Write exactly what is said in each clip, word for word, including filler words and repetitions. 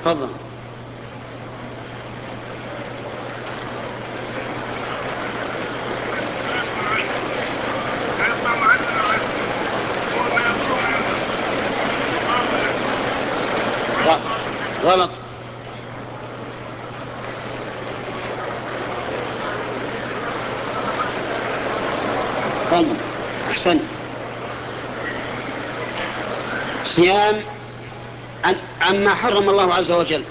تفضل. غلط. طيب أحسنت. صيام عما حرم الله عز وجل،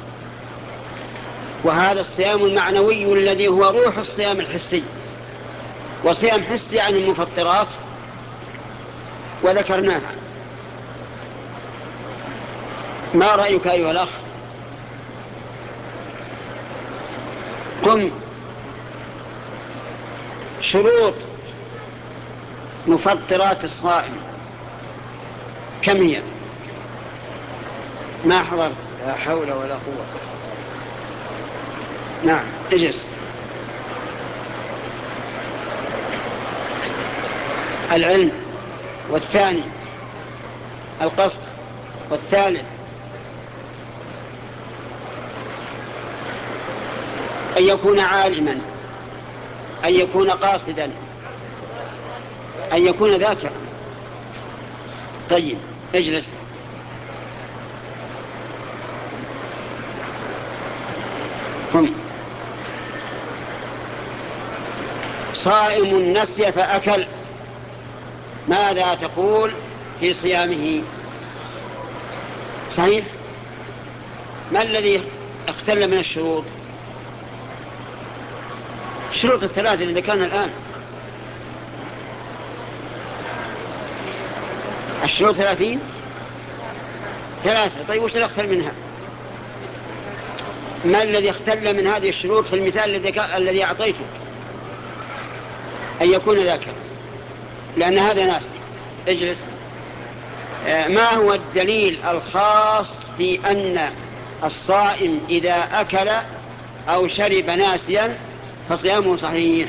وهذا الصيام المعنوي الذي هو روح الصيام الحسي. وصيام حسي عن المفطرات وذكرناها. ما رأيك أيها الأخ؟ قم. شروط مفطرات الصائم كم هي؟ ما حضرت. لا حول ولا قوة. نعم اجلس. العلم، والثاني القصد، والثالث أن يكون عالما، أن يكون قاصدا، أن يكون ذاكرا. طيب اجلس. قم. صائم نسي فأكل، ماذا تقول في صيامه؟ صحيح. ما الذي اختل من الشروط؟ الشروط الثلاثة اللي ذكرنا الآن. الشروط ثلاثين ثلاثة. طيب وش الاختل منها؟ ما الذي اختل من هذه الشروط في المثال الذي الذي أعطيته؟ أن يكون ذاكرا، لأن هذا ناسي. اجلس. ما هو الدليل الخاص في أن الصائم إذا أكل أو شرب ناسيا فصيامه صحيح؟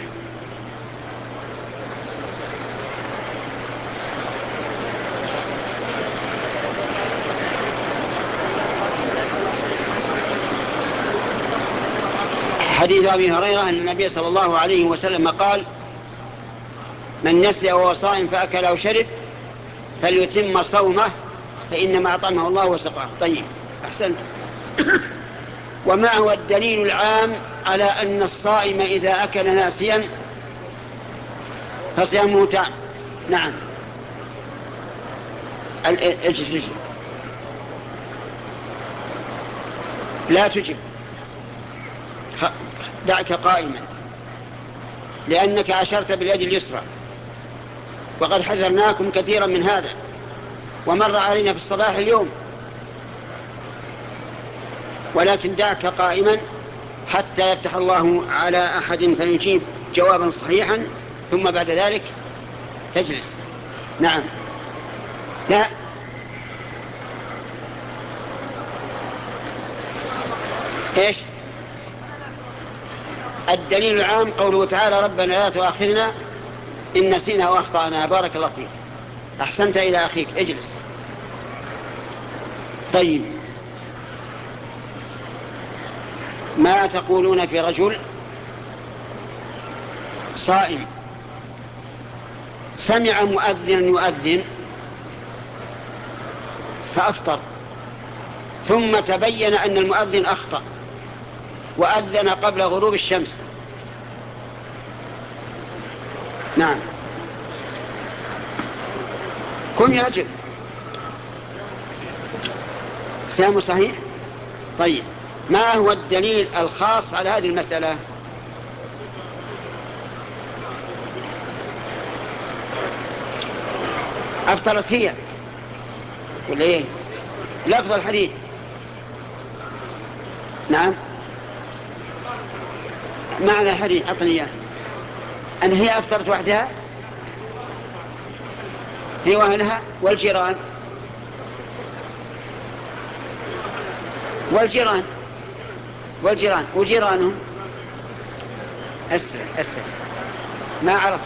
حديث أبي هريرة أن النبي صلى الله عليه وسلم قال: من نسي وهو صائم فأكل أو شرب فليتم صومه فإنما أطعمه الله وسقاه. طيب أحسنت. وما هو الدليل العام على أن الصائم إذا أكل ناسيا فصيامه تام؟ نعم. اجلس. لا تجب، دعك قائما، لأنك أشرت باليد اليسرى، وقد حذرناكم كثيرا من هذا، ومر علينا في الصباح اليوم. ولكن دعك قائما حتى يفتح الله على أحد فيجيب جوابا صحيحا، ثم بعد ذلك تجلس. نعم. لا. ايش الدليل العام؟ قوله تعالى: ربنا لا تؤاخذنا إن نسينا وأخطأنا. بارك الله فيك، أحسنت إلى أخيك. اجلس. طيب ما تقولون في رجل صائم سمع مؤذنا يؤذن فأفطر، ثم تبين أن المؤذن أخطأ وأذن قبل غروب الشمس؟ نعم. قم يا رجل. صيامه صحيح. طيب ما هو الدليل الخاص على هذه المسألة؟ أفطرت هي ولا إيه؟ لفظ الحديث. نعم. معنى الحديث أعطني إياه. أن هي أفطرت وحدها، هي وأهلها والجيران والجيران والجيران وجيرانهم. أسرع أسرع، ما عرفت.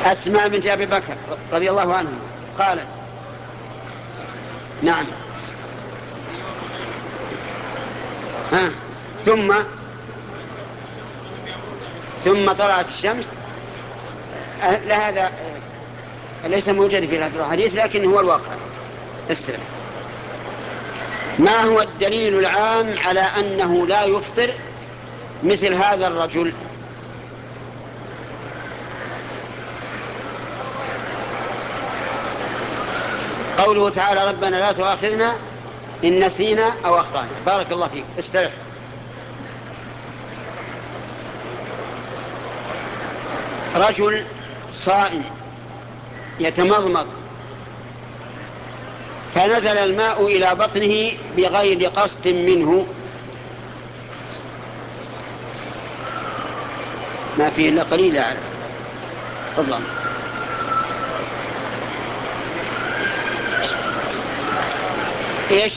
أسماء بنت أبي بكر رضي الله عنه قالت نعم ها ثم ثم طلعت الشمس. لهذا ليس موجود في هذا الحديث لكن هو الواقع. استلم. ما هو الدليل العام على أنه لا يفطر مثل هذا الرجل؟ قوله تعالى ربنا لا تؤاخذنا إن نسينا أو أخطأنا. بارك الله فيك. استرح. رجل صائم يتمضمض فنزل الماء إلى بطنه بغير قصد منه، ما فيه إلا قليل أعلم. تفضل. إيش؟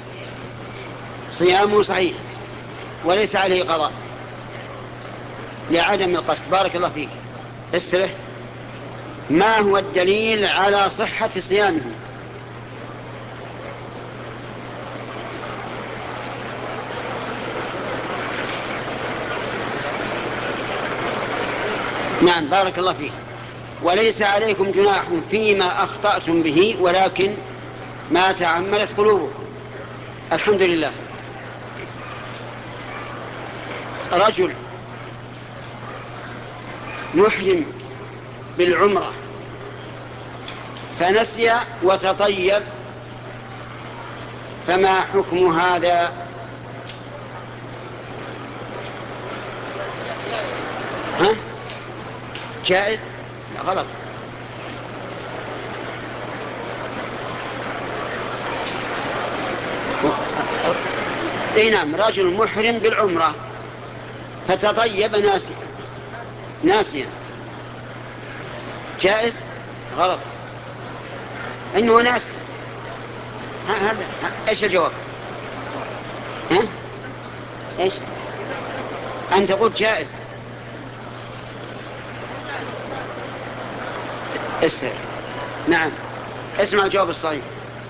صيامه صحيح وليس عليه قضاء لعدم القصد. بارك الله فيك. استرح. ما هو الدليل على صحة صيامه؟ نعم بارك الله فيك. وليس عليكم جناح فيما أخطأتم به ولكن ما تعمدت قلوبكم. الحمد لله. رجل محرم بالعمرة فنسي وتطيب، فما حكم هذا؟ ها؟ جائز؟ لا غلط. اي نعم. رجل محرم بالعمرة فتطيب ناسيا ناسيا جائز؟ غلط. انه ناسي. هذا ايش الجواب؟ ها؟ ايش؟ انت قلت جائز. اسمع. نعم اسمع الجواب الصحيح.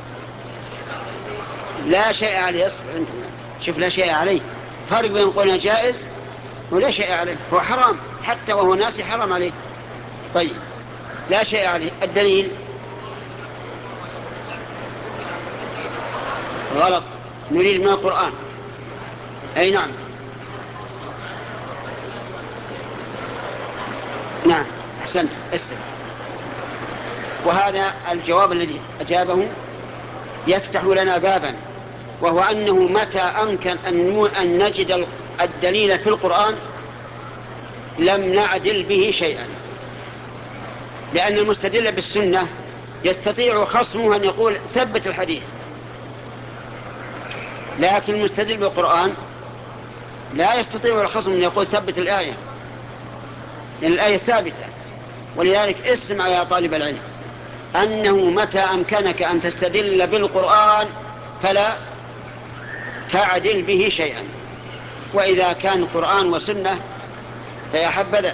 لا شيء عليه. اصبر انت. شوف لا شيء عليه. فرق بين قولنا جائز ولا شيء عليه. هو حرام حتى وهو ناسي حرام عليه. طيب لا شيء عليه. الدليل؟ غلط. نريد من القرآن. اي نعم. نعم احسنت. استمع. وهذا الجواب الذي أجابه يفتح لنا بابا، وهو أنه متى أمكن أن نجد الدليل في القرآن لم نعدل به شيئا، لأن المستدل بالسنة يستطيع خصمه أن يقول ثبت الحديث، لكن المستدل بالقرآن لا يستطيع الخصم أن يقول ثبت الآية، لأن الآية ثابتة. ولذلك اسمع يا طالب العلم أنه متى أمكنك أن تستدل بالقرآن فلا تعدل به شيئا، وإذا كان قرآن وسنة فيا حبذا.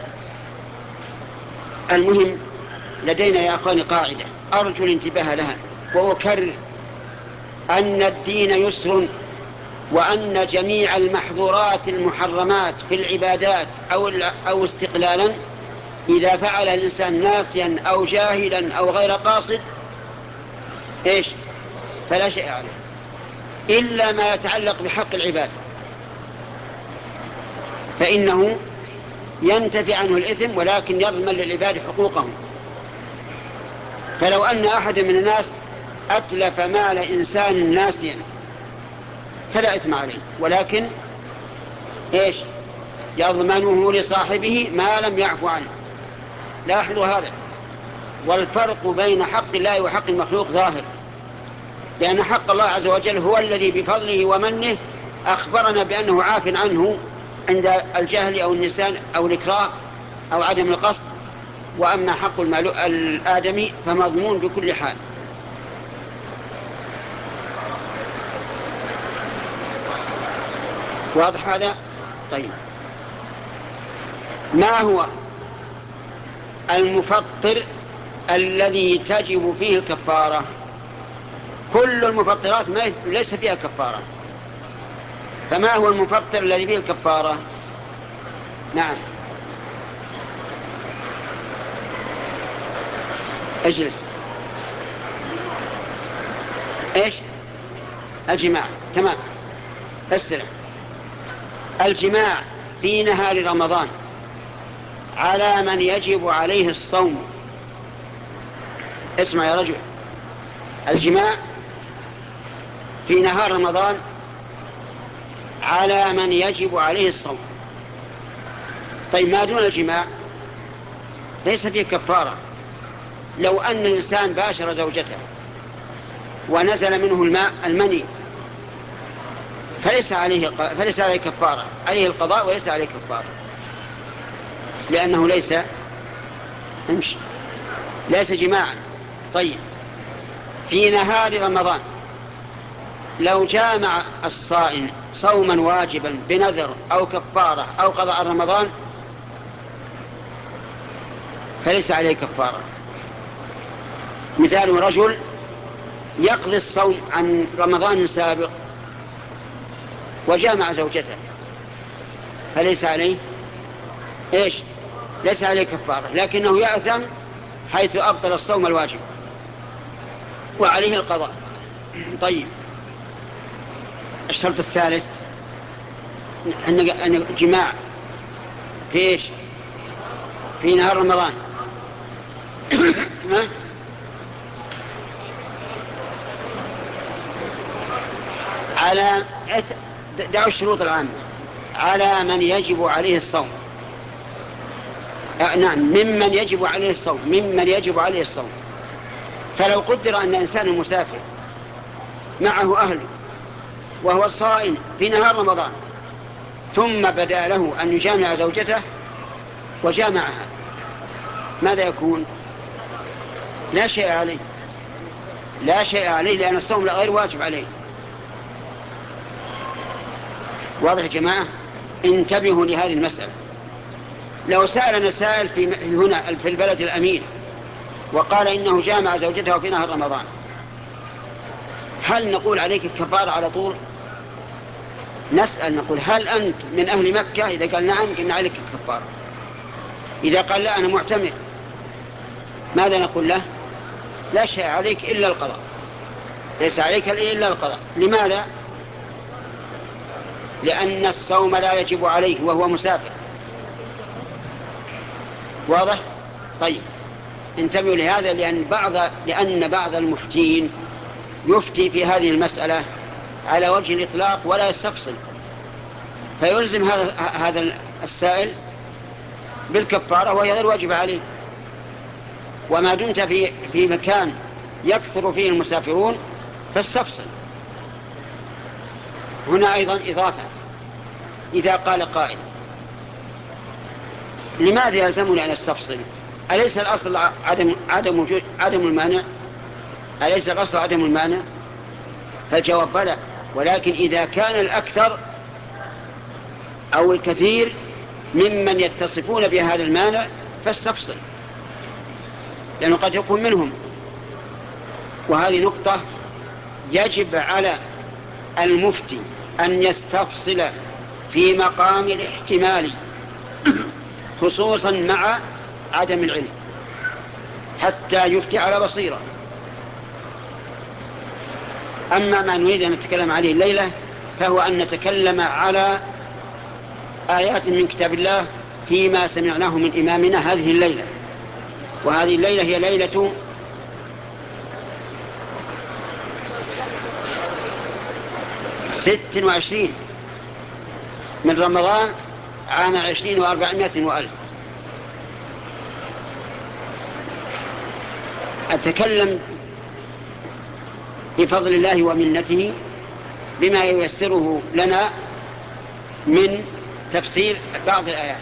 المهم لدينا يا أخواني قاعدة أرجو الانتباه لها وأكرر: أن الدين يسر، وأن جميع المحظورات المحرمات في العبادات أو, أو استقلالا إذا فعل الإنسان ناسيا أو جاهلا أو غير قاصد إيش فلا شيء عليه، إلا ما يتعلق بحق العباد فإنه ينتفي عنه الإثم ولكن يضمن للعباد حقوقهم. فلو أن أحد من الناس أتلف مال إنسان ناسيا فلا إثم عليه، ولكن إيش يضمنه لصاحبه ما لم يعفو عنه. لاحظوا هذا. والفرق بين حق الله وحق المخلوق ظاهر، لأن حق الله عز وجل هو الذي بفضله ومنه أخبرنا بأنه عاف عنه عند الجهل أو النسيان أو الإكراه أو عدم القصد، وأما حق الآدمي فمضمون بكل حال. واضح هذا؟ طيب ما هو المفطر الذي تجب فيه الكفارة. كل المفطرات ما ليس فيها كفارة، فما هو المفطر الذي فيه الكفارة؟ نعم، اجلس. ايش؟ الجماع. تمام، استرح. الجماع في نهار رمضان على من يجب عليه الصوم. اسمع يا رجل، الجماع في نهار رمضان على من يجب عليه الصوم. طيب ما دون الجماع ليس فيه كفارة. لو أن الإنسان باشر زوجته ونزل منه الماء المني فليس عليه فليس عليه كفارة، عليه القضاء وليس عليه كفارة، لأنه ليس امشي ليس جماعا. طيب في نهار رمضان لو جامع الصائم صوما واجبا بنذر أو كفارة أو قضاء رمضان فليس عليه كفارة. مثال رجل يقضي الصوم عن رمضان سابق وجامع زوجته فليس عليه ايش؟ ليس عليه كفارة، لكنه يأثم حيث أبطل الصوم الواجب وعليه القضاء. طيب الشرط الثالث أن جماع في ايش؟ في نهار رمضان. على دعوا الشروط العامة على من يجب عليه الصوم. آه نعم، ممن يجب عليه الصوم، ممن يجب عليه الصوم. فلو قدر أن إنسان مسافر معه أهله وهو صائم في نهار رمضان ثم بدا له أن يجامع زوجته وجامعها، ماذا يكون؟ لا شيء عليه، لا شيء عليه، لأن الصوم غير واجب عليه. واضح يا جماعة؟ انتبهوا لهذه المسألة. لو سألنا سائل في هنا في البلد الأمين وقال إنه جامع زوجته في نهار رمضان، هل نقول عليك الكفارة على طول؟ نسأل نقول هل أنت من أهل مكة؟ إذا قال نعم قلنا عليك الكفارة. إذا قال لا أنا معتمر، ماذا نقول له؟ لا شيء عليك إلا القضاء، ليس عليك إلا القضاء. لماذا؟ لأن الصوم لا يجب عليه وهو مسافر. واضح؟ طيب انتبهوا لهذا، لأن بعض لأن بعض المفتين يفتي في هذه المسألة على وجه الإطلاق ولا يستفصل، فيلزم هذا هذا السائل بالكفارة وهي غير واجبة عليه. وما دمت في في مكان يكثر فيه المسافرون فاستفصل. هنا أيضا إضافة، إذا قال قائل لماذا يلزمني أن استفصل؟ أليس الأصل عدم عدم وجود عدم المانع؟ أليس الأصل عدم المانع؟ فالجواب بلى، ولكن إذا كان الأكثر أو الكثير ممن يتصفون بهذا المانع فاستفصل، لأنه قد يكون منهم. وهذه نقطة يجب على المفتي أن يستفصل في مقام الاحتمال خصوصا مع عدم العلم حتى يفتي على بصيرة. أما ما نريد أن نتكلم عليه الليلة فهو أن نتكلم على آيات من كتاب الله فيما سمعناه من إمامنا هذه الليلة. وهذه الليلة هي ليلة ست وعشرين من رمضان عام عشرين وأربعمائة وألف. أتكلم بفضل الله ومنته بما ييسره لنا من تفسير بعض الآيات.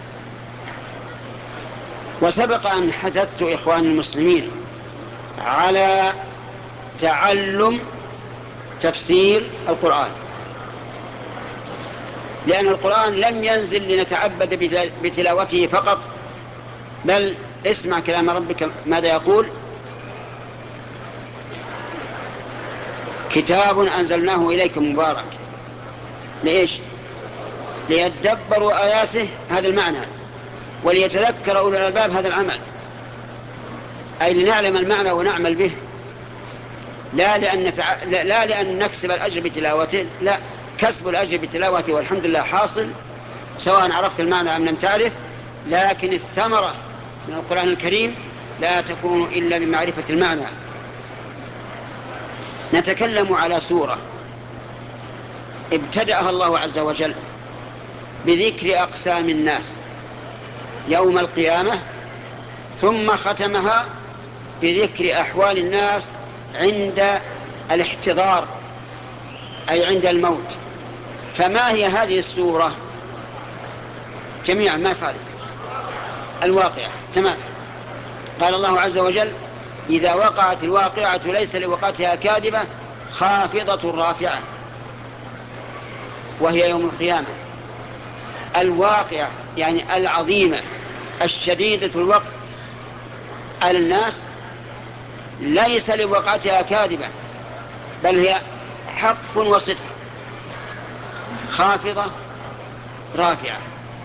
وسبق أن حثثت إخوان المسلمين على تعلم تفسير القرآن، لأن القرآن لم ينزل لنتعبد بتلاوته فقط، بل اسمع كلام ربك ماذا يقول: كتاب أنزلناه إليك مبارك. ليش؟ ليدبروا آياته، هذا المعنى، وليتذكر أولو الألباب هذا العمل، أي لنعلم المعنى ونعمل به، لا لأن, نتع... لا لأن نكسب الأجر بتلاوته، لا، كسب الأجر بتلاوته والحمد لله حاصل سواء عرفت المعنى أم لم تعرف، لكن الثمرة من القرآن الكريم لا تكون إلا بمعرفة المعنى. نتكلم على سورة ابتدأها الله عز وجل بذكر أقسام الناس يوم القيامة، ثم ختمها بذكر أحوال الناس عند الاحتضار، أي عند الموت. فما هي هذه السورة جميعا؟ ما خالف الواقعة، تمام. قال الله عز وجل: إذا وقعت الواقعة ليس لوقعتها كاذبة خافضة رافعة، وهي يوم القيامة. الواقعة يعني العظيمة الشديدة الوقع على الناس، ليس لوقعتها كاذبة، بل هي حق وصدق، خافضة رافعة.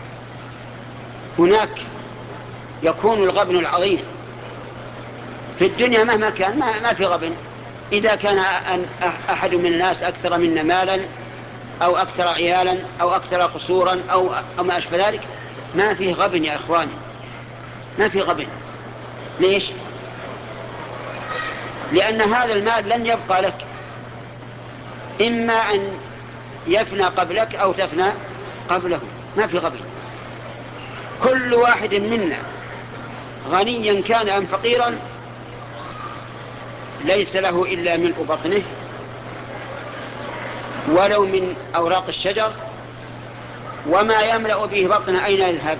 هناك يكون الغبن العظيم في الدنيا مهما كان، ما, ما في غبن. إذا كان أحد من الناس أكثر منا مالا أو أكثر عيالا أو أكثر قصورا أو, أو ما أشبه ذلك، ما فيه غبن يا إخواني، ما فيه غبن. ليش؟ لأن هذا المال لن يبقى لك، إما أن يفنى قبلك أو تفنى قبله، ما في غبن. كل واحد منا غنيا كان أم فقيرا ليس له إلا ملء بطنه ولو من أوراق الشجر، وما يملأ به بطنه أين يذهب؟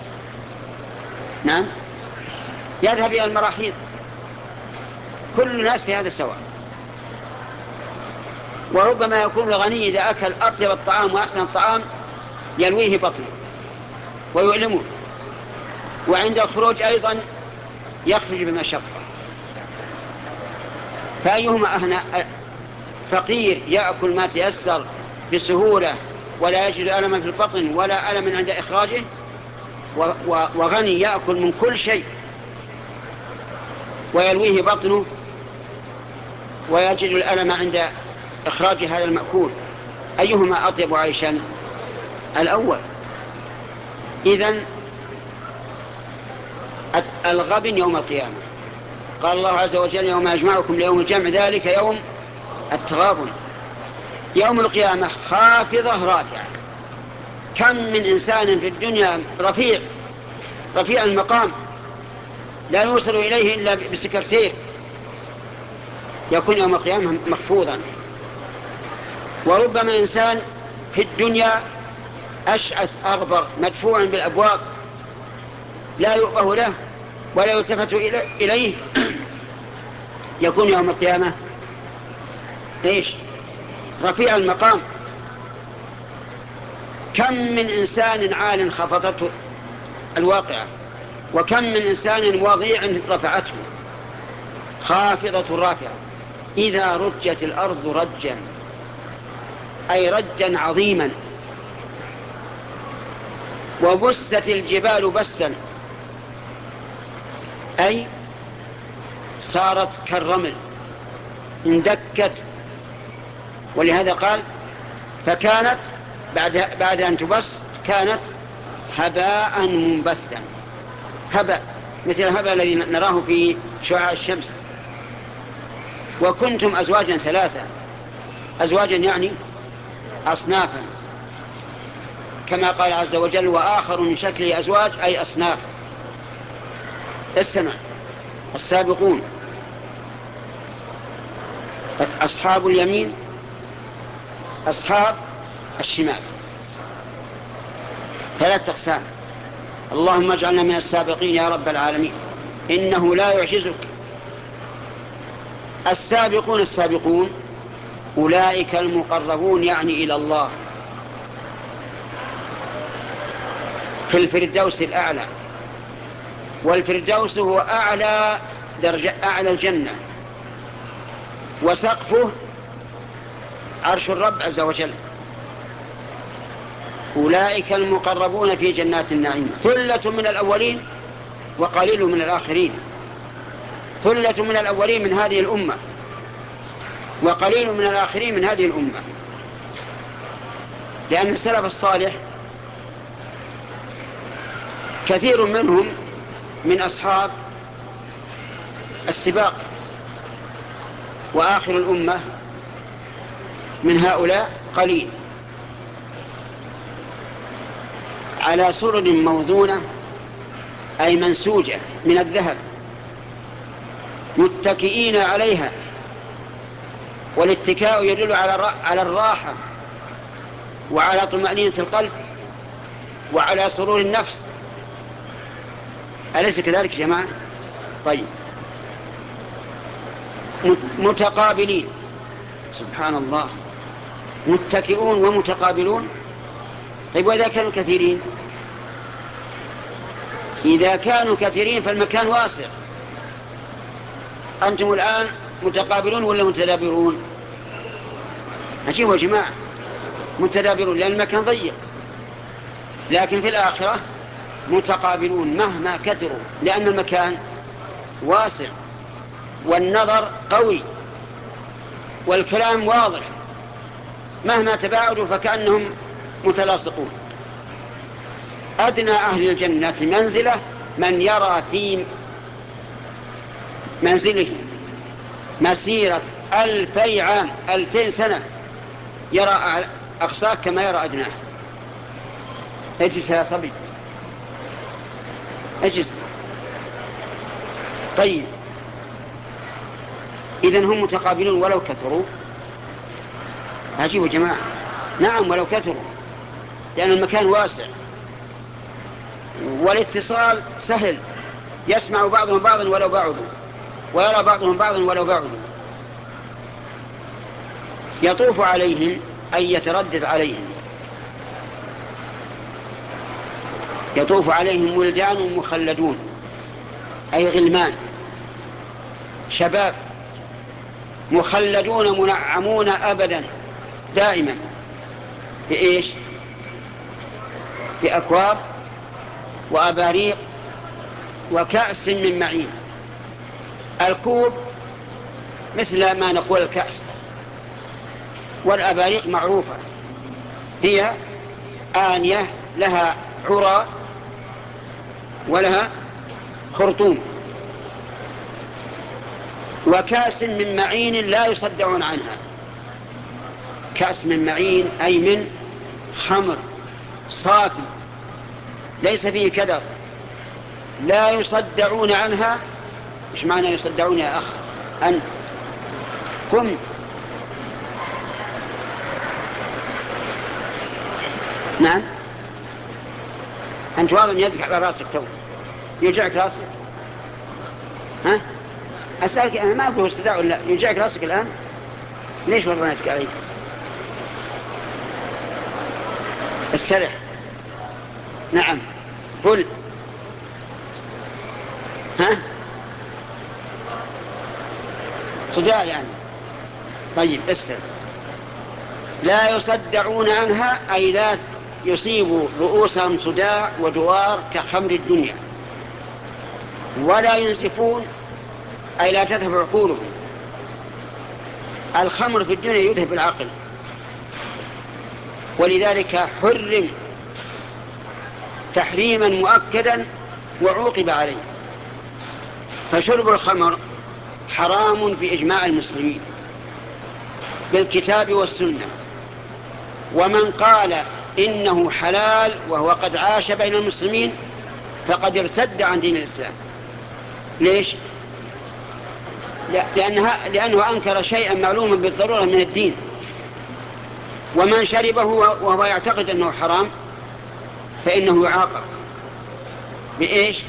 نعم، يذهب إلى المراحيض. كل الناس في هذا سواء. وربما يكون الغني إذا أكل أطيب الطعام وأحسن الطعام يلويه بطنه ويؤلمه، وعند الخروج أيضا يخرج بمشقة. فأيهما أهنى؟ فقير يأكل ما تيسر بسهولة ولا يجد ألما في البطن ولا ألم عند إخراجه، وغني يأكل من كل شيء ويلويه بطنه ويجد الألم عند إخراج هذا المأكول. أيهما أطيب عيشا؟ الأول. إذن الغبن يوم القيامة. قال الله عز وجل: يوم يجمعكم ليوم الجمع ذلك يوم التغابن. يوم القيامة خافضة رافعة. كم من إنسان في الدنيا رفيع رفيع المقام لا يوصل إليه إلا بسكرتير، يكون يوم القيامة مخفوضا. وربما إنسان في الدنيا أشعث أغبر مدفوع بالأبواب لا يؤبه له ولا يلتفت إليه، يكون يوم القيامة إيش؟ رفيع المقام. كم من إنسان عال خفضته الواقعة، وكم من إنسان وضيع رفعته. خافضة رافعة. إذا رجت الأرض رجا، أي رجا عظيما، وبست الجبال بسا، أي صارت كالرمل اندكت. ولهذا قال: فكانت بعد, بعد أن تبس كانت هباء منبثا. هباء مثل الهباء الذي نراه في شعاع الشمس. وكنتم أزواجا ثلاثة، أزواجا يعني أصنافا، كما قال عز وجل: وآخر من شكل أزواج، أي أصناف. استمع: السابقون أصحاب اليمين، أصحاب الشمال، ثلاث أقسام. اللهم اجعلنا من السابقين يا رب العالمين، إنه لا يعجزك. السابقون السابقون أولئك المقربون، يعني إلى الله في الفردوس الأعلى. والفردوس هو أعلى درجة، أعلى الجنة، وسقفه عرش الرب عز وجل. أولئك المقربون في جنات النعيم، ثلة من الأولين وقليل من الآخرين. ثلة من الأولين من هذه الأمة وقليل من الآخرين من هذه الأمة، لأن السلف الصالح كثير منهم من أصحاب السباق، وآخر الأمة من هؤلاء قليل، على سرر موضونة أي منسوجة من الذهب، متكئين عليها، والاتكاء يدل على الراحة وعلى طمأنينة القلب وعلى سرور النفس، أليس كذلك يا جماعة؟ طيب، متقابلين، سبحان الله، متكئون ومتقابلون. طيب، وإذا كانوا كثيرين؟ إذا كانوا كثيرين فالمكان واسع. أنتم الآن متقابلون ولا متدابرون؟ أجيبوا يا جماعة، متدابرون لأن المكان ضيق، لكن في الآخرة متقابلون مهما كثروا، لأن المكان واسع والنظر قوي والكلام واضح، مهما تباعدوا فكأنهم متلاصقون. أدنى أهل الجنة منزلة من يرى في منزله مسيرة ألفي عام، ألفين سنة، يرى أقصاه كما يرى أدناه. اجلس يا صبي، اجلس. طيب، إذن هم متقابلون ولو كثروا؟ عجيب يا جماعة، نعم ولو كثروا، لأن المكان واسع والاتصال سهل، يسمع بعضهم بعضا ولو بعدوا، ويرى بعضهم بعضا ولو بعدوا. يطوف عليهم أي يتردد عليهم، يطوف عليهم ولدان مخلدون أي غلمان شباب مخلدون منعمون أبدا دائما بإيش؟ بأكواب وأباريق وكأس من معين. الكوب مثل ما نقول الكأس، والأباريق معروفة، هي آنية لها عرى ولها خرطوم. وكأس من معين لا يصدعون عنها. كأس من معين أي من خمر صافي ليس فيه كدر، لا يصدعون عنها. إيش معنى يصدعون يا أخ أنت؟ قم. نعم، أنت واضح يدك على راسك، تو يوجعك راسك؟ ها؟ أسألك أنا، ما أقول استدعاء ولا يوجعك راسك الآن؟ ليش وضعتك علي؟ استرح. نعم، قل. ها؟ صداع يعني؟ طيب، استرح. لا يصدعون عنها أي لا يصيب رؤوسهم صداع ودوار كخمر الدنيا. ولا ينزفون أي لا تذهب عقولهم. الخمر في الدنيا يذهب العقل، ولذلك حرم تحريما مؤكدا وعوقب عليه. فشرب الخمر حرام بإجماع المسلمين بالكتاب والسنة، ومن قال إنه حلال وهو قد عاش بين المسلمين فقد ارتد عن دين الإسلام. ليش؟ لأنها لأنه أنكر شيئا معلوما بالضرورة من الدين. ومن شربه وهو يعتقد أنه حرام فإنه يعاقب بإيش؟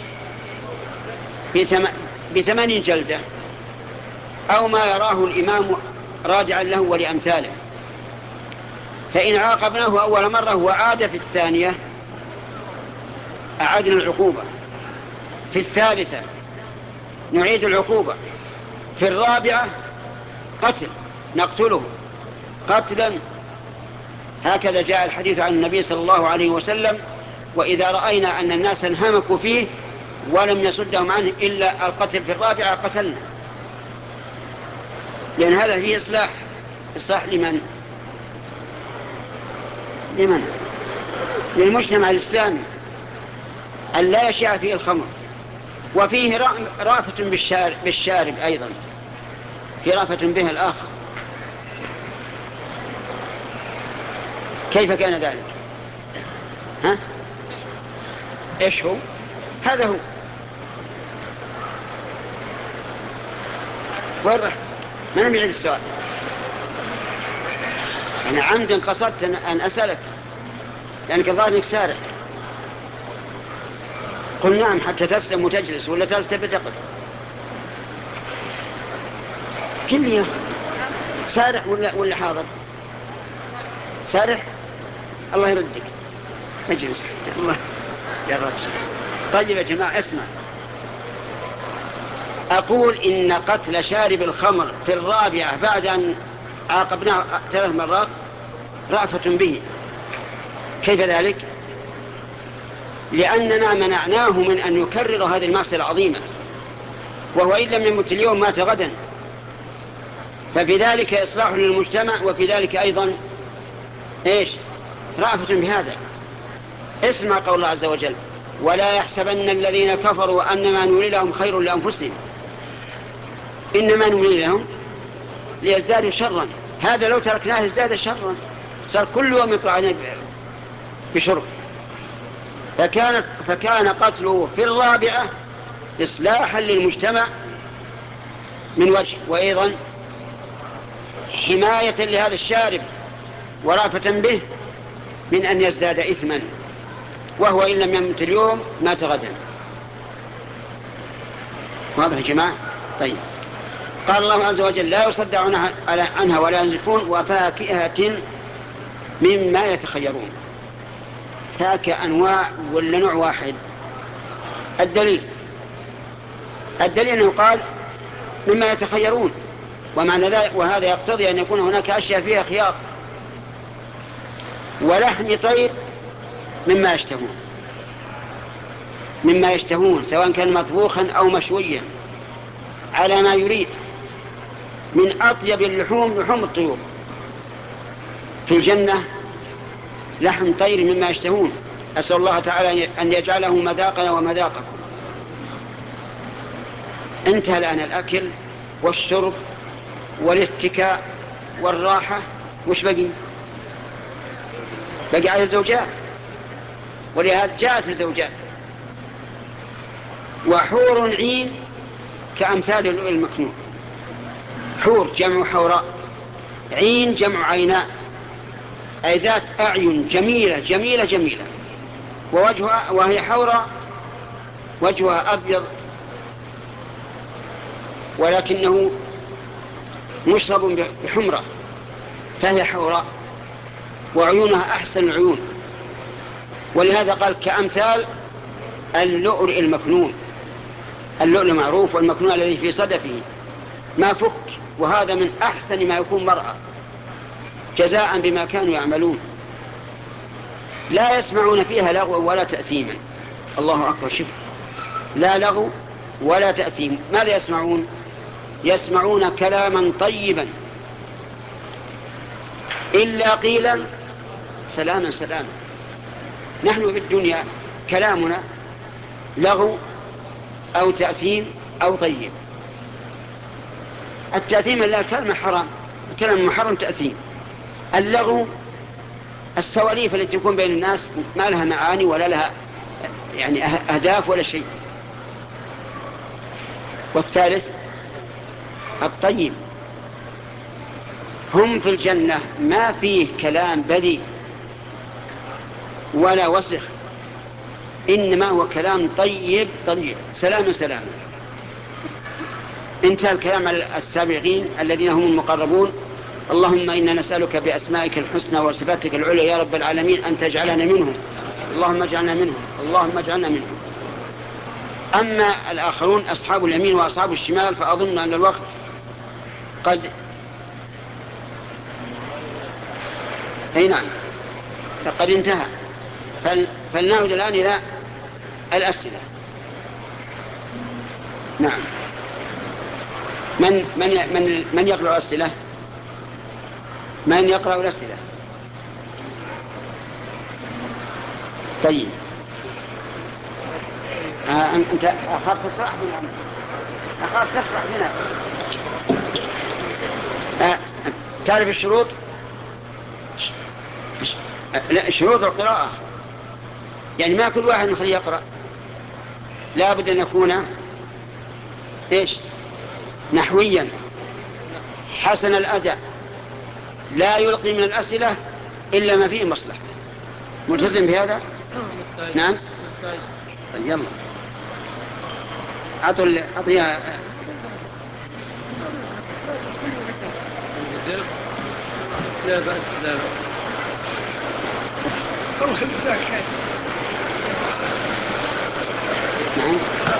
بثمن جلدة أو ما يراه الإمام راجعا له ولأمثاله. فإن عاقبناه أول مرة وعاد في الثانية أعادنا العقوبة. في الثالثة نعيد العقوبة، في الرابعة قتل، نقتله قتلا. هكذا جاء الحديث عن النبي صلى الله عليه وسلم: وإذا رأينا أن الناس انهمكوا فيه ولم يصدهم عنه إلا القتل في الرابعة قتلنا. لأن هذا فيه إصلاح. إصلاح لمن؟ لمن؟ للمجتمع الإسلامي، أن لا يشاع فيه الخمر. وفيه رأفة بالشارب, بالشارب أيضا، في رأفة به الآخر. كيف كان ذلك؟ ها؟ إيش هو؟ هذا هو. وين رحت؟ ما لم يعيد السؤال. أنا عمدا قصدت أن أسألك لأنك ظاهرك سارح. قل نعم حتى تسلم وتجلس، ولا تلتفت تقف. كل يوم سارح ولا ولا حاضر؟ سارح. الله يردك. اجلس. الله يا رب. طيب يا جماعة اسمع، أقول إن قتل شارب الخمر في الرابعة بعد أن عاقبناه ثلاث مرات رأفة به. كيف ذلك؟ لأننا منعناه من أن يكرر هذه المعصية العظيمة، وهو إن لم يمت اليوم مات غدا. ففي ذلك إصلاح للمجتمع، وفي ذلك أيضا إيش؟ رأفة بهذا. اسمع قول الله عز وجل: ولا يحسبن الذين كفروا أنما نولي لهم خير لأنفسهم إنما نولي لهم ليزدادوا شرا. هذا لو تركناه ازداد شرا، صار كل يوم يطلع بشرب. فكانت فكان قتله في الرابعة إصلاحا للمجتمع من وجه، وأيضا حماية لهذا الشارب ورافة به من أن يزداد إثما، وهو إن لم يمت اليوم مات غدا. واضح يا جماعة؟ طيب. قال الله عز وجل: لا يصدعون عنها ولا ينزفون وفاكهة مما يتخيرون. فاكهة أنواع ولا نوع واحد؟ الدليل الدليل أنه قال مما يتخيرون، ومعنى ذلك وهذا يقتضي أن يكون هناك أشياء فيها خيار. ولحم طير مما يشتهون مما يشتهون سواء كان مطبوخا أو مشويا على ما يريد. من أطيب اللحوم لحوم الطيور في الجنة لحم طير مما يشتهون. أسأل الله تعالى أن يجعله مذاقنا ومذاقكم. انتهى الآن الأكل والشرب والاتكاء والراحة. وش بقي؟ بقي على الزوجات، ولهذا جاءت الزوجات. وحور عين كأمثال اللؤلؤ المكنون. حور جمع حوراء، عين جمع عيناء، أي ذات أعين جميلة جميلة جميلة. ووجهها وهي حوراء وجهها أبيض ولكنه مشرب بحمرة، فهي حوراء وعيونها أحسن العيون. ولهذا قال كأمثال اللؤلؤ المكنون. اللؤلؤ معروف، والمكنون الذي في صدفه ما فك، وهذا من أحسن ما يكون مرأة جزاء بما كانوا يعملون. لا يسمعون فيها لغوا ولا تأثيما. الله أكبر. شوف، لا لغو ولا تأثيم. ماذا يسمعون؟ يسمعون كلاما طيبا إلا قيلا سلاما سلاما. نحن في الدنيا كلامنا لغو أو تأثيم أو طيب. التأثيم لا، كلمة حرام، كلمة محرم تأثيم. اللغو السواليف التي تكون بين الناس ما لها معاني ولا لها يعني أهداف ولا شيء. والثالث الطيب. هم في الجنة ما فيه كلام بذيء ولا وسخ، إنما هو كلام طيب طيب سلام سلام. انتهى الكلام على السابقين الذين هم المقربون. اللهم إنا نسألك بأسمائك الحسنى وصفاتك العلى يا رب العالمين أن تجعلنا منهم. اللهم اجعلنا منهم اللهم اجعلنا منهم. أما الآخرون أصحاب اليمين وأصحاب الشمال فأظن أن الوقت قد أي نعم قد انتهى. فل... فلنعود الآن إلى الأسئلة. نعم. من من من من يقرأ الأسئلة؟ من يقرأ الأسئلة؟ طيب. آه أنت أخاف تسرح بنا، أخاف تسرح بنا. آه تعرف الشروط؟ لا، شروط القراءة يعني ما كل واحد نخليه يقرأ، لا بد أن يكون إيش؟ نحويا حسن الأداء، لا يلقي من الأسئلة إلا ما فيه مصلحة. ملتزم بهذا؟ نعم. طيب يلا أعطوا أعطيها. لا بأس لا نعم.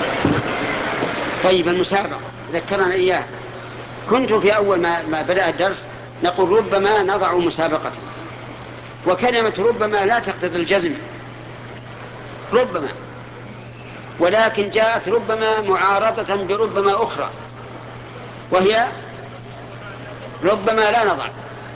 طيب المسابقة ذكرنا إياه. كنت في أول ما, ما بدأ الدرس نقول ربما نضع مسابقة، وكلمة ربما لا تقتضي الجزم، ربما، ولكن جاءت ربما معارضة بربما أخرى، وهي ربما لا نضع،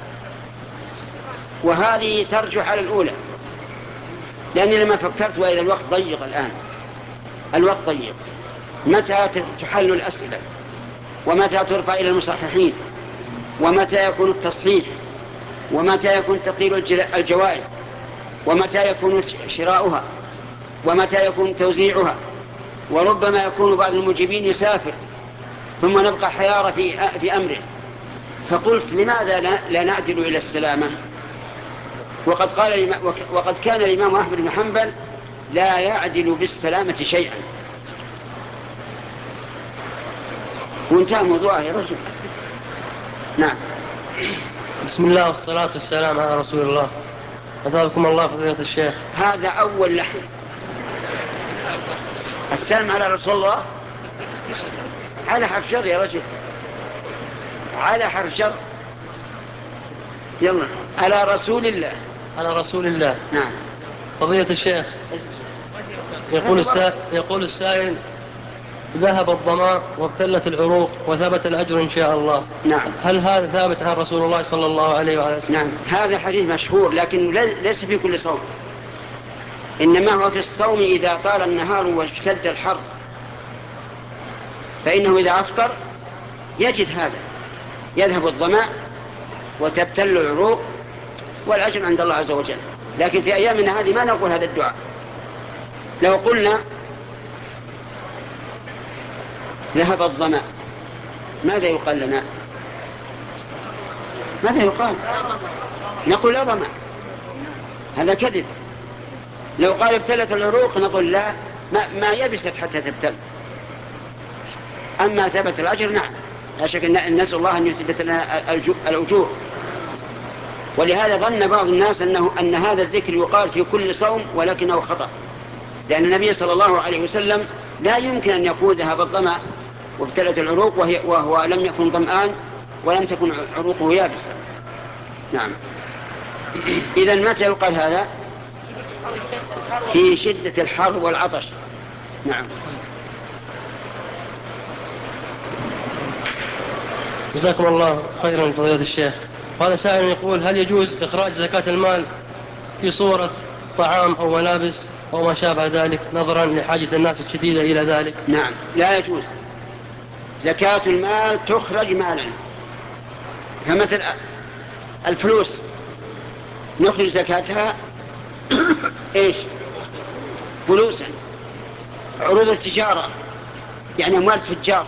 وهذه ترجح على الأولى، لأني لما فكرت وإذا الوقت ضيق الآن، الوقت ضيق، متى تحل الأسئلة، ومتى ترفع إلى المصححين، ومتى يكون التصحيح، ومتى يكون تقييل الجوائز، ومتى يكون شراؤها، ومتى يكون توزيعها، وربما يكون بعض المجيبين يسافر، ثم نبقى حيارى في في أمره. فقلت لماذا لا نعدل إلى السلامة؟ وقد قال وقد كان الإمام أحمد بن حنبل لا يعدل بالسلامة شيئا، وانتهى موضوعه يا رجل. نعم. بسم الله والصلاة والسلام على رسول الله. أثابكم الله فضيلة الشيخ. هذا أول لحن. السلام على رسول الله على حرف جر يا رجل، على حرف جر. يلا على رسول الله. على رسول الله. نعم. فضيلة الشيخ، يقول السائل, يقول السائل ذهب الظماء وابتلت العروق وثبت الأجر إن شاء الله. نعم. هل هذا ثابت عن رسول الله صلى الله عليه وعلى وسلم؟ نعم، هذا الحديث مشهور، لكن ليس في كل صوم، إنما هو في الصوم إذا طال النهار واشتد الحر، فإنه إذا أفطر يجد هذا، يذهب الظماء وتبتل العروق والأجر عند الله عز وجل. لكن في أيامنا هذه ما نقول هذا الدعاء. لو قلنا ذهب الظماء ماذا يقال لنا؟ ماذا يقال؟ نقول لا ظمأ، هذا كذب. لو قال ابتلت العروق نقول لا، ما, ما يبست حتى تبتل. أما ثبت الأجر نعم، لا شك أن نسأل الله أن يثبت لنا الأجور. ولهذا ظن بعض الناس أنه أن هذا الذكر يقال في كل صوم، ولكنه خطأ، لأن النبي صلى الله عليه وسلم لا يمكن أن يقول ذهب الظمأ وابتلت العروق وهي وهو لم يكن ظمآن ولم تكن عروقه يابسة. نعم. إذن متى يقال هذا؟ في شدة الحر والعطش. نعم. جزاكم الله خيرا فضيلة الشيخ. هذا سائل يقول هل يجوز إخراج زكاة المال في صورة طعام أو ملابس أو ما شابه ذلك نظرا لحاجة الناس الشديدة إلى ذلك؟ نعم، لا يجوز. زكاة المال تخرج مالا، فمثل الفلوس نخرج زكاتها إيش؟ فلوسا. عروض التجارة يعني أموال التجار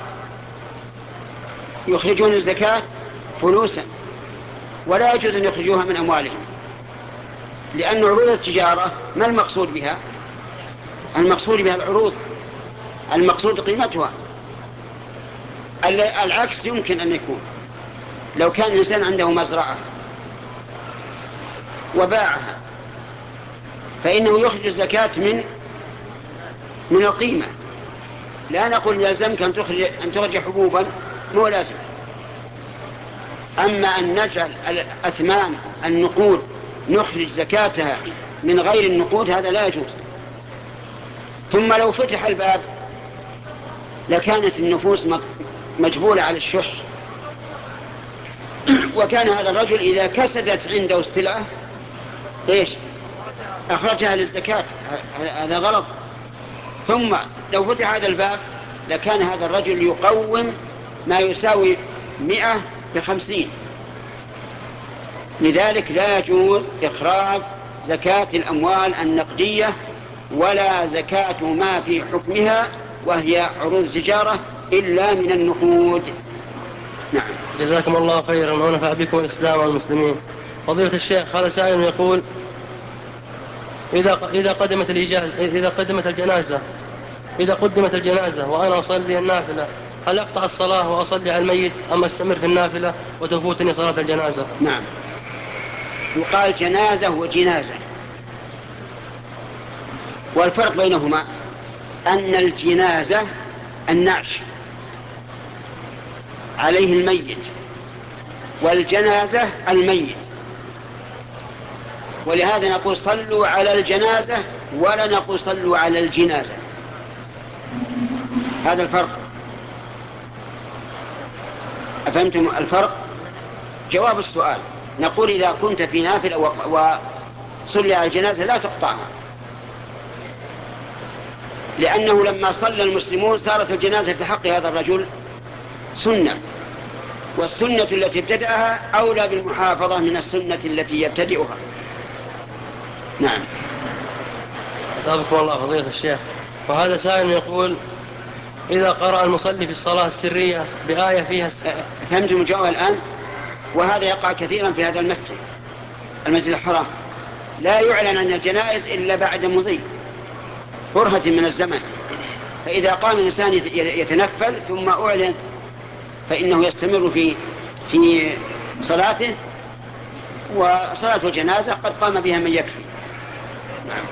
يخرجون الزكاة فلوسا، ولا يجوز أن يخرجوها من أموالهم، لأن عروض التجارة ما المقصود بها؟ المقصود بها العروض، المقصود قيمتها. العكس يمكن أن يكون، لو كان الإنسان عنده مزرعة وباعها فإنه يخرج الزكاة من من القيمة، لا نقول يلزمك أن تخرج, أن تخرج حبوبا، مو لازم. أما أن نجعل الأثمان النقود نخرج زكاتها من غير النقود هذا لا يجوز. ثم لو فتح الباب لكانت النفوس مجبولة على الشح، وكان هذا الرجل إذا كسدت عنده السلعة إيش أخرجها للزكاة، هذا غلط. ثم لو فتح هذا الباب لكان هذا الرجل يقوم ما يساوي مئة بخمسين. لذلك لا يجوز إخراج زكاة الأموال النقدية ولا زكاة ما في حكمها وهي عروض تجارة إلا من النقود. نعم. جزاكم الله خيرا ونفع بكم الإسلام والمسلمين. فضيلة الشيخ، هذا سائل يقول: إذا إذا قدمت الإجازة إذا قدمت الجنازة إذا قدمت الجنازة وأنا أصلي النافلة، هل أقطع الصلاة وأصلي على الميت أم أستمر في النافلة وتفوتني صلاة الجنازة؟ نعم، يقال جنازة وجنازة، والفرق بينهما أن الجنازة النعش عليه الميت، والجنازة الميت. ولهذا نقول صلوا على الجنازة ولا نقول صلوا على الجنازة. هذا الفرق. أفهمتم الفرق؟ جواب السؤال: نقول إذا كنت في نافلة وصلي على الجنازة لا تقطعها، لأنه لما صلى المسلمون صارت الجنازة في حق هذا الرجل سنة، والسنة التي ابتدأها أولى بالمحافظة من السنة التي يبتدئها. نعم. أثابكم الله فضيلة الشيخ. وهذا سائل يقول: إذا قرأ المصلي في الصلاة السرية بآية فيها الس... فهمتم الجواب الآن؟ وهذا يقع كثيرا في هذا المسجد المسجد الحرام، لا يعلن عن الجنائز إلا بعد مضي برهة من الزمن، فإذا قام الإنسان يتنفل ثم أعلن فإنه يستمر في في صلاته، وصلاة الجنازة قد قام بها من يكفي. نعم.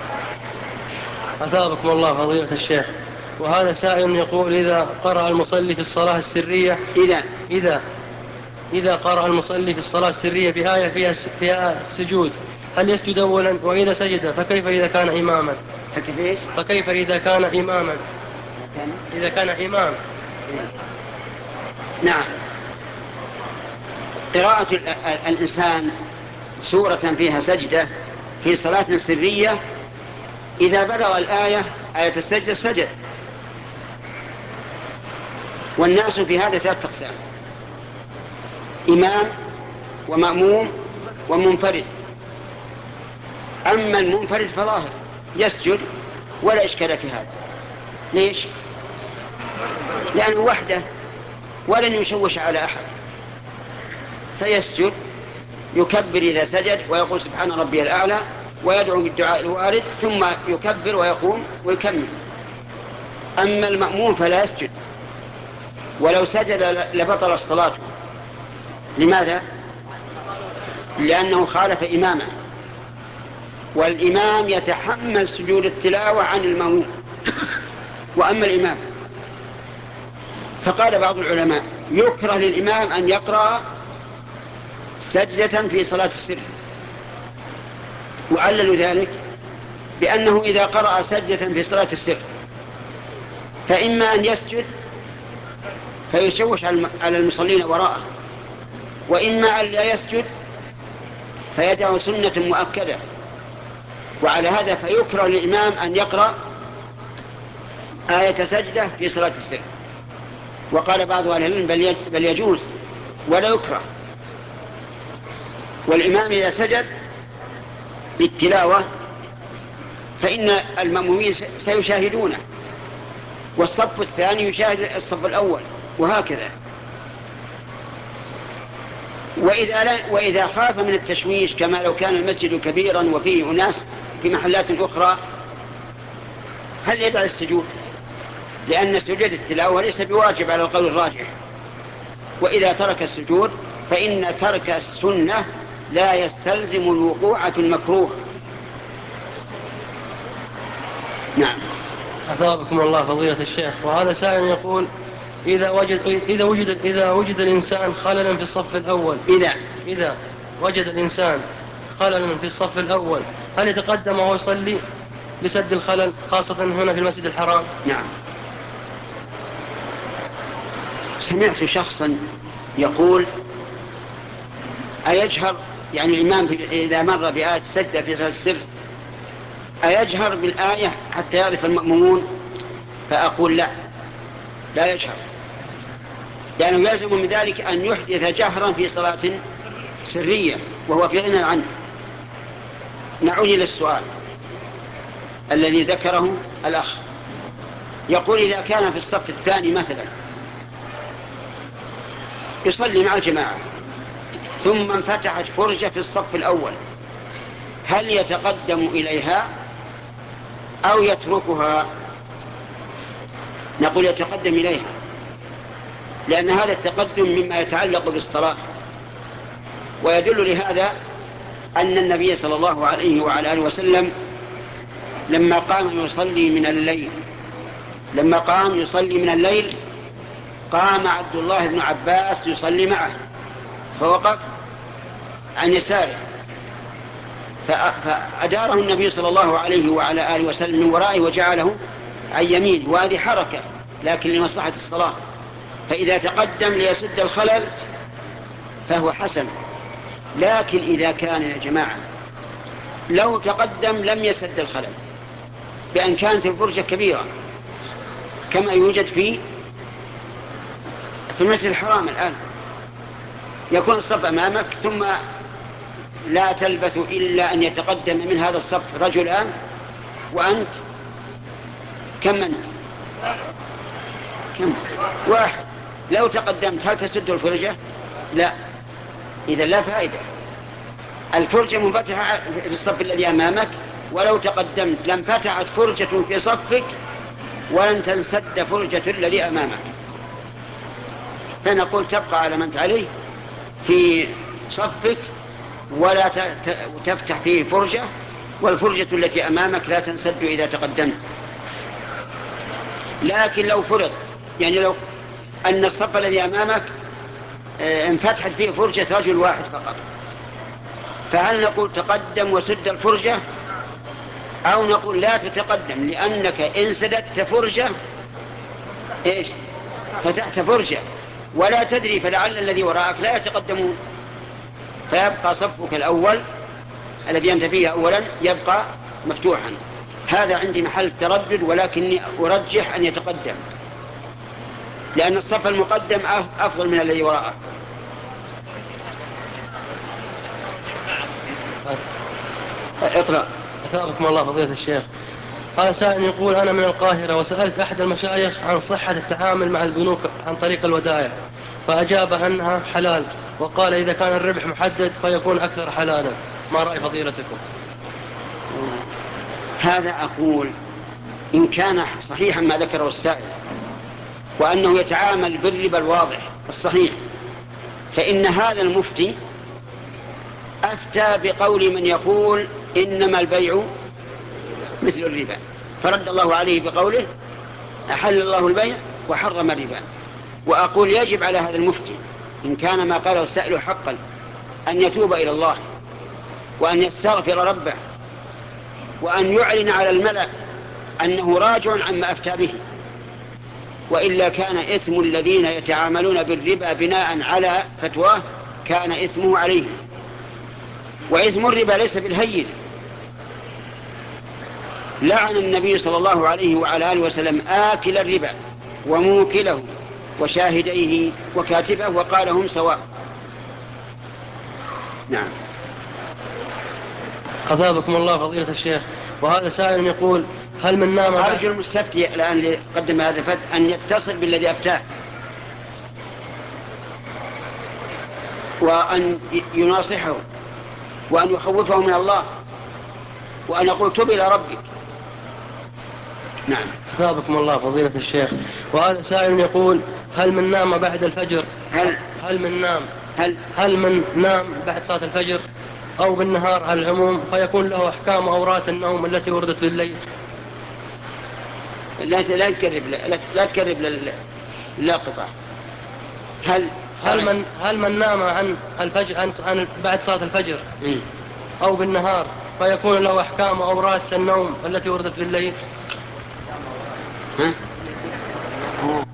أثابكم الله فضيلة الشيخ. وهذا سائل يقول: إذا قرأ المصلي في الصلاة السرية إذا إذا إذا قرأ المصلي في الصلاة السرية بآية فيها فيها السجود، هل يسجد أولا؟ وإذا سجد فكيف إذا كان إماما؟ فكيف إذا كان إماما إذا كان إمام؟ نعم. قراءة الإنسان سورة فيها سجدة في صلاة سرية إذا بلغ الآية آية السجدة سجد. والناس في هذا ثلاثة أقسام: إمام ومأموم ومنفرد. أما المنفرد فظاهر يسجد ولا إشكال في هذا. ليش؟ لأنه وحده ولن يشوش على أحد، فيسجد يكبر إذا سجد ويقول سبحان ربي الأعلى ويدعو بالدعاء الوارد ثم يكبر ويقوم ويكمل. أما المأموم فلا يسجد، ولو سجد لبطل الصلاة. لماذا؟ لأنه خالف إمامه، والإمام يتحمل سجود التلاوة عن المأموم. وأما الإمام فقال بعض العلماء: يكره للإمام أن يقرأ سجدة في صلاة السر، وعللوا ذلك بأنه إذا قرأ سجدة في صلاة السر فإما أن يسجد فيشوش على المصلين وراءه، وإما أن لا يسجد فيدع سنة مؤكدة. وعلى هذا فيكره للإمام أن يقرأ آية سجدة في صلاة السر. وقال بعض أهل العلم بل يجوز ولا يكره. والإمام إذا سجد بالتلاوة فإن المأمومين سيشاهدونه، والصف الثاني يشاهد الصف الأول، وهكذا. وإذا, لا وإذا خاف من التشويش كما لو كان المسجد كبيرا وفيه أناس في محلات أخرى، هل يدع السجود؟ لأن سجود التلاوة ليس بواجب على القول الراجح. وإذا ترك السجود فإن ترك السنة لا يستلزم الوقوع في المكروه. نعم. أثابكم الله فضيلة الشيخ. وهذا سائل يقول: إذا وجد إذا وجد إذا وجد الإنسان خللا في الصف الأول إذا إذا وجد الإنسان خللا في الصف الأول، هل يتقدم وهو يصلي لسد الخلل، خاصة هنا في المسجد الحرام؟ نعم. سمعت شخصا يقول: أيجهر يعني الإمام إذا مر بآية السجدة في صلاة السر أيجهر بالآية حتى يعرف المأمومون؟ فأقول لا، لا يجهر، لأنه يلزم من ذلك أن يحدث جهرا في صلاة سرية وهو في غنى عنه. نعود إلى السؤال الذي ذكره الأخ، يقول: إذا كان في الصف الثاني مثلا يصلي مع الجماعة ثم انفتحت فرجة في الصف الأول، هل يتقدم إليها أو يتركها؟ نقول يتقدم إليها، لأن هذا التقدم مما يتعلق بالصلاة. ويدل لهذا أن النبي صلى الله عليه وعلى آله وسلم لما قام يصلي من الليل لما قام يصلي من الليل قام عبد الله بن عباس يصلي معه، فوقف عن يساره فأداره النبي صلى الله عليه وعلى آله وسلم من ورائه وجعله عن يمينه، وهذه حركة لكن لمصلحة الصلاة. فإذا تقدم ليسد الخلل فهو حسن. لكن إذا كان يا جماعة لو تقدم لم يسد الخلل، بأن كانت الفرجة كبيرة كما يوجد في في المسجد الحرام الآن، يكون الصف أمامك ثم لا تلبث إلا أن يتقدم من هذا الصف رجلان وأنت كم أنت؟ كم؟ واحد. لو تقدمت هل تسد الفرجة؟ لا، إذا لا فائدة. الفرجة منفتحة في الصف الذي أمامك، ولو تقدمت لم فتحت فرجة في صفك ولن تنسد فرجة الذي أمامك، فنقول تبقى على ما أنت عليه في صفك ولا تفتح فيه فرجة، والفرجة التي أمامك لا تنسد إذا تقدمت. لكن لو فرض يعني لو أن الصف الذي أمامك انفتحت فيه فرجة رجل واحد فقط، فهل نقول تقدم وسد الفرجة، أو نقول لا تتقدم لأنك إن سددت فرجة إيش فتحت فرجة ولا تدري، فلعل الذي وراءك لا يتقدمون، فيبقى صفك الأول الذي أنت فيه أولا يبقى مفتوحا. هذا عندي محل تردد، ولكني أرجح أن يتقدم، لأن الصف المقدم أفضل من الذي وراءه. اقرأ. أثابكم الله فضيلة الشيخ. هذا سائل يقول: أنا من القاهرة وسألت أحد المشايخ عن صحة التعامل مع البنوك عن طريق الودائع، فأجاب أنها حلال، وقال إذا كان الربح محدد فيكون أكثر حلالا. ما رأي فضيلتكم؟ هذا أقول إن كان صحيحا ما ذكره السائل وأنه يتعامل بالربا الواضح الصحيح، فإن هذا المفتي أفتى بقول من يقول إنما البيع مثل الربا، فرد الله عليه بقوله أحل الله البيع وحرم الربا. وأقول يجب على هذا المفتي إن كان ما قاله السائل حقا أن يتوب إلى الله وأن يستغفر ربه وأن يعلن على الملأ أنه راجع عما أفتى به، وإلا كان إثم الذين يتعاملون بالربا بناء على فتواه كان إثمه عليه. وإثم الربا ليس بالهين. لعن النبي صلى الله عليه وعلى آله وسلم آكل الربا وموكله وشاهديه وكاتبه وقال هم سواء. نعم. أثابكم الله فضيلة الشيخ. وهذا سائل يقول: هل من نام أرجو المستفتي الآن اللي قدم هذا الفتح أن يتصل بالذي أفتاه وأن يناصحه وأن يخوفه من الله وأن يقول تب إلى ربك. نعم. أثابكم الله فضيلة الشيخ. وهذا سائل يقول: هل من نام بعد الفجر هل هل من نام هل هل من نام بعد صلاة الفجر أو بالنهار على العموم فيكون له أحكام أورات النوم التي وردت بالليل؟ لا لا تقرب لا, لا تقرب لل- للقطع. هل هل من هل من نام عن الفجر عن عن بعد صلاة الفجر إيه؟ أو بالنهار فيكون له أحكام أورات النوم التي وردت بالليل؟ ها؟